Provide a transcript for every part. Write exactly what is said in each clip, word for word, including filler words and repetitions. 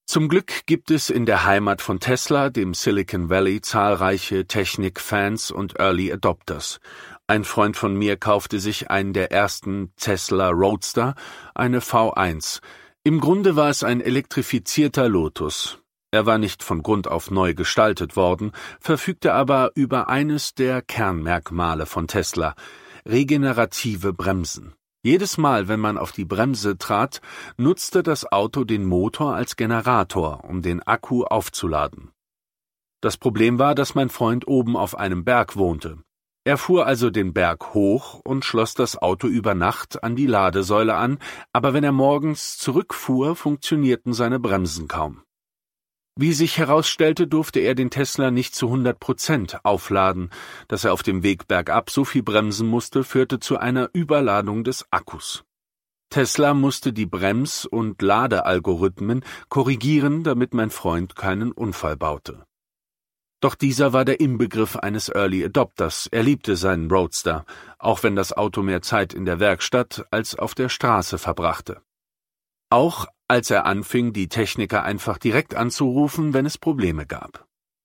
Zum Glück gibt es in der Heimat von Tesla, dem Silicon Valley, zahlreiche Technikfans und Early Adopters. Ein Freund von mir kaufte sich einen der ersten Tesla Roadster, eine V eins. Im Grunde war es ein elektrifizierter Lotus. Er war nicht von Grund auf neu gestaltet worden, verfügte aber über eines der Kernmerkmale von Tesla: regenerative Bremsen. Jedes Mal, wenn man auf die Bremse trat, nutzte das Auto den Motor als Generator, um den Akku aufzuladen. Das Problem war, dass mein Freund oben auf einem Berg wohnte. Er fuhr also den Berg hoch und schloss das Auto über Nacht an die Ladesäule an, aber wenn er morgens zurückfuhr, funktionierten seine Bremsen kaum. Wie sich herausstellte, durfte er den Tesla nicht zu hundert Prozent aufladen. Dass er auf dem Weg bergab so viel bremsen musste, führte zu einer Überladung des Akkus. Tesla musste die Brems- und Ladealgorithmen korrigieren, damit mein Freund keinen Unfall baute. Doch dieser war der Inbegriff eines Early Adopters. Er liebte seinen Roadster, auch wenn das Auto mehr Zeit in der Werkstatt als auf der Straße verbrachte. Auch als er anfing, die Techniker einfach direkt anzurufen, wenn es Probleme gab.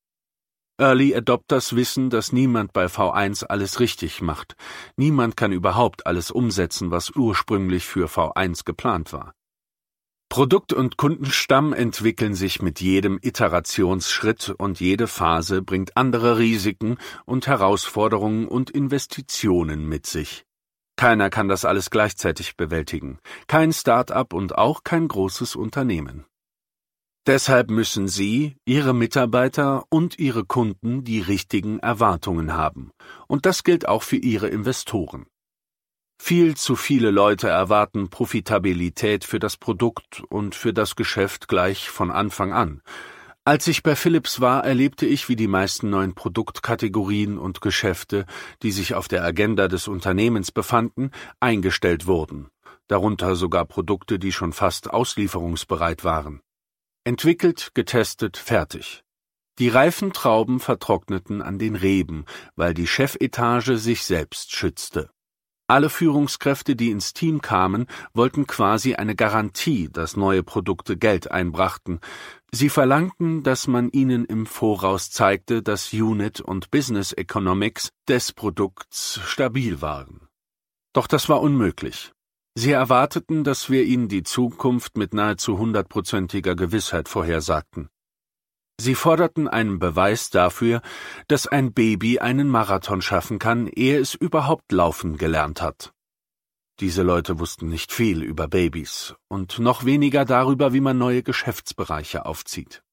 Early Adopters wissen, dass niemand bei V eins alles richtig macht. Niemand kann überhaupt alles umsetzen, was ursprünglich für V eins geplant war. Produkt- und Kundenstamm entwickeln sich mit jedem Iterationsschritt und jede Phase bringt andere Risiken und Herausforderungen und Investitionen mit sich. Keiner kann das alles gleichzeitig bewältigen, kein Start-up und auch kein großes Unternehmen. Deshalb müssen Sie, Ihre Mitarbeiter und Ihre Kunden die richtigen Erwartungen haben. Und das gilt auch für Ihre Investoren. Viel zu viele Leute erwarten Profitabilität für das Produkt und für das Geschäft gleich von Anfang an. Als ich bei Philips war, erlebte ich, wie die meisten neuen Produktkategorien und Geschäfte, die sich auf der Agenda des Unternehmens befanden, eingestellt wurden, darunter sogar Produkte, die schon fast auslieferungsbereit waren. Entwickelt, getestet, fertig. Die reifen Trauben vertrockneten an den Reben, weil die Chefetage sich selbst schützte. Alle Führungskräfte, die ins Team kamen, wollten quasi eine Garantie, dass neue Produkte Geld einbrachten. Sie verlangten, dass man ihnen im Voraus zeigte, dass Unit und Business Economics des Produkts stabil waren. Doch das war unmöglich. Sie erwarteten, dass wir ihnen die Zukunft mit nahezu hundertprozentiger Gewissheit vorhersagten. Sie forderten einen Beweis dafür, dass ein Baby einen Marathon schaffen kann, ehe es überhaupt laufen gelernt hat. Diese Leute wussten nicht viel über Babys und noch weniger darüber, wie man neue Geschäftsbereiche aufzieht.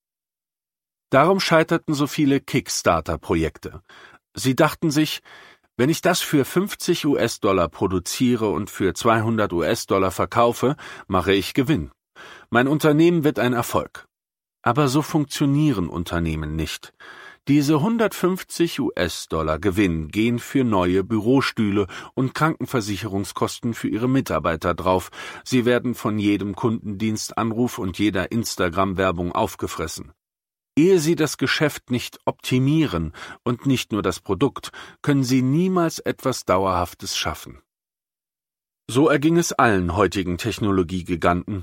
Darum scheiterten so viele Kickstarter-Projekte. Sie dachten sich, wenn ich das für fünfzig US-Dollar produziere und für zweihundert US-Dollar verkaufe, mache ich Gewinn. Mein Unternehmen wird ein Erfolg. Aber so funktionieren Unternehmen nicht. Diese hundertfünfzig US-Dollar Gewinn gehen für neue Bürostühle und Krankenversicherungskosten für ihre Mitarbeiter drauf. Sie werden von jedem Kundendienstanruf und jeder Instagram-Werbung aufgefressen. Ehe Sie das Geschäft nicht optimieren und nicht nur das Produkt, können Sie niemals etwas Dauerhaftes schaffen. So erging es allen heutigen Technologiegiganten.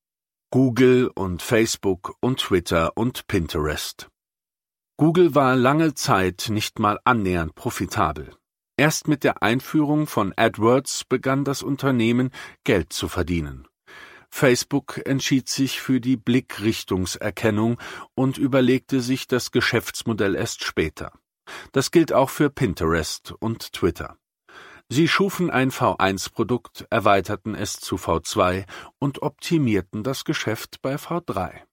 Google und Facebook und Twitter und Pinterest. Google war lange Zeit nicht mal annähernd profitabel. Erst mit der Einführung von AdWords begann das Unternehmen, Geld zu verdienen. Facebook entschied sich für die Blickrichtungserkennung und überlegte sich das Geschäftsmodell erst später. Das gilt auch für Pinterest und Twitter. Sie schufen ein V eins Produkt, erweiterten es zu V zwei und optimierten das Geschäft bei V drei.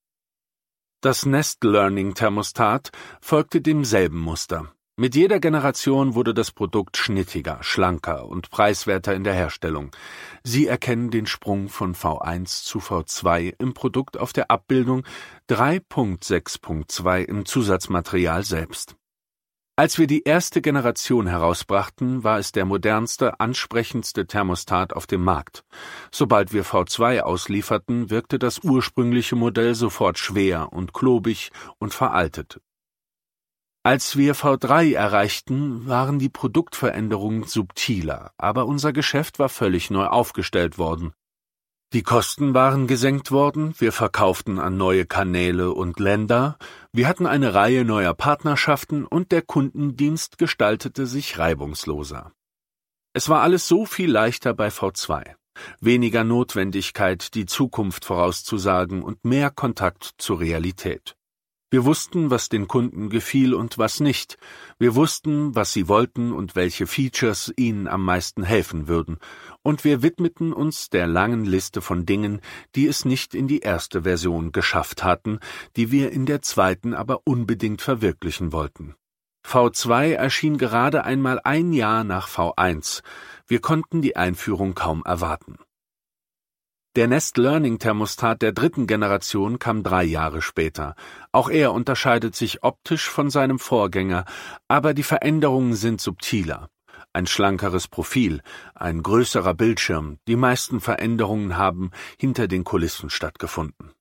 Das Nest Learning Thermostat folgte demselben Muster. Mit jeder Generation wurde das Produkt schnittiger, schlanker und preiswerter in der Herstellung. Sie erkennen den Sprung von V eins zu V zwei im Produkt auf der Abbildung drei Punkt sechs Punkt zwei im Zusatzmaterial selbst. Als wir die erste Generation herausbrachten, war es der modernste, ansprechendste Thermostat auf dem Markt. Sobald wir V zwei auslieferten, wirkte das ursprüngliche Modell sofort schwer und klobig und veraltet. Als wir V drei erreichten, waren die Produktveränderungen subtiler, aber unser Geschäft war völlig neu aufgestellt worden. Die Kosten waren gesenkt worden, wir verkauften an neue Kanäle und Länder, wir hatten eine Reihe neuer Partnerschaften und der Kundendienst gestaltete sich reibungsloser. Es war alles so viel leichter bei V zwei. Weniger Notwendigkeit, die Zukunft vorauszusagen und mehr Kontakt zur Realität. Wir wussten, was den Kunden gefiel und was nicht. Wir wussten, was sie wollten und welche Features ihnen am meisten helfen würden. Und wir widmeten uns der langen Liste von Dingen, die es nicht in die erste Version geschafft hatten, die wir in der zweiten aber unbedingt verwirklichen wollten. V zwei erschien gerade einmal ein Jahr nach V eins. Wir konnten die Einführung kaum erwarten. Der Nest Learning Thermostat der dritten Generation kam drei Jahre später. Auch er unterscheidet sich optisch von seinem Vorgänger, aber die Veränderungen sind subtiler. Ein schlankeres Profil, ein größerer Bildschirm, die meisten Veränderungen haben hinter den Kulissen stattgefunden.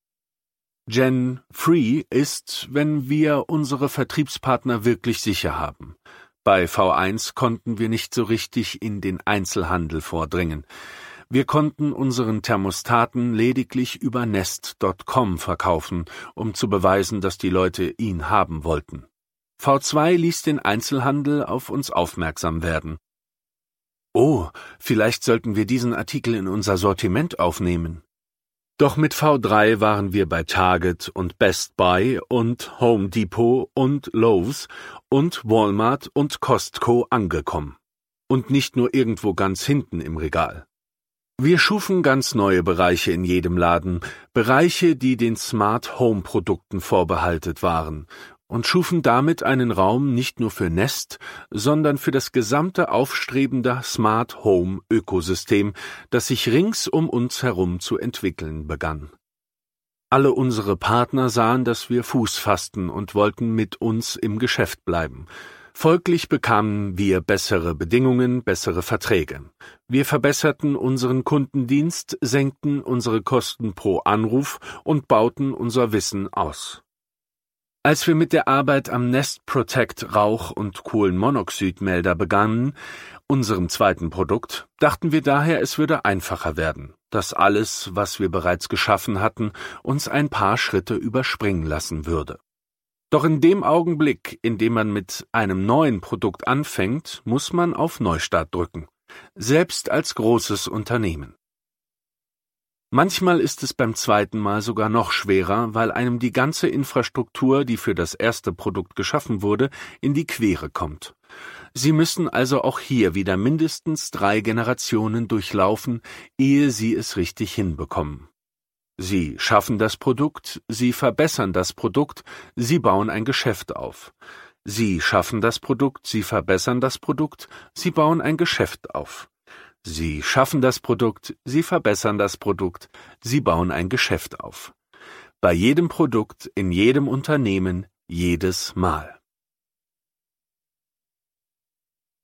Gen drei ist, wenn wir unsere Vertriebspartner wirklich sicher haben. Bei V eins konnten wir nicht so richtig in den Einzelhandel vordringen. Wir konnten unseren Thermostaten lediglich über Nest Punkt com verkaufen, um zu beweisen, dass die Leute ihn haben wollten. V zwei ließ den Einzelhandel auf uns aufmerksam werden. Oh, vielleicht sollten wir diesen Artikel in unser Sortiment aufnehmen. Doch mit V drei waren wir bei Target und Best Buy und Home Depot und Lowe's und Walmart und Costco angekommen. Und nicht nur irgendwo ganz hinten im Regal. Wir schufen ganz neue Bereiche in jedem Laden, Bereiche, die den Smart Home Produkten vorbehalten waren, und schufen damit einen Raum nicht nur für Nest, sondern für das gesamte aufstrebende Smart Home Ökosystem, das sich rings um uns herum zu entwickeln begann. Alle unsere Partner sahen, dass wir Fuß fassten und wollten mit uns im Geschäft bleiben. Folglich bekamen wir bessere Bedingungen, bessere Verträge. Wir verbesserten unseren Kundendienst, senkten unsere Kosten pro Anruf und bauten unser Wissen aus. Als wir mit der Arbeit am Nest Protect Rauch- und Kohlenmonoxidmelder begannen, unserem zweiten Produkt, dachten wir daher, es würde einfacher werden, dass alles, was wir bereits geschaffen hatten, uns ein paar Schritte überspringen lassen würde. Doch in dem Augenblick, in dem man mit einem neuen Produkt anfängt, muss man auf Neustart drücken, selbst als großes Unternehmen. Manchmal ist es beim zweiten Mal sogar noch schwerer, weil einem die ganze Infrastruktur, die für das erste Produkt geschaffen wurde, in die Quere kommt. Sie müssen also auch hier wieder mindestens drei Generationen durchlaufen, ehe Sie es richtig hinbekommen. Sie schaffen das Produkt, Sie verbessern das Produkt, Sie bauen ein Geschäft auf. Sie schaffen das Produkt, Sie verbessern das Produkt, Sie bauen ein Geschäft auf. Sie schaffen das Produkt, Sie verbessern das Produkt, Sie bauen ein Geschäft auf. Bei jedem Produkt, in jedem Unternehmen, jedes Mal.